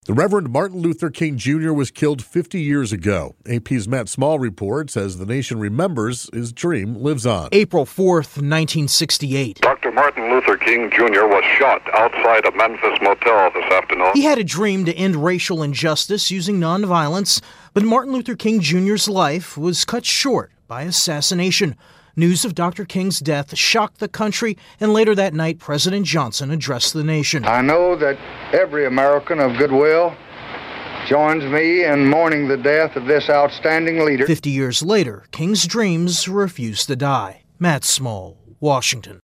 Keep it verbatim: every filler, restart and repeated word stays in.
The Reverend Martin Luther King Junior was killed fifty years ago. A P's Matt Small reports as the nation remembers, his dream lives on. April fourth, nineteen sixty-eight. Doctor Martin Luther King Junior was shot outside a Memphis motel this afternoon. He had a dream to end racial injustice using nonviolence, but Martin Luther King Junior's life was cut short by assassination. News of Doctor King's death shocked the country, and later that night, President Johnson addressed the nation. I know that every American of goodwill joins me in mourning the death of this outstanding leader. Fifty years later, King's dreams refused to die. Matt Small, Washington.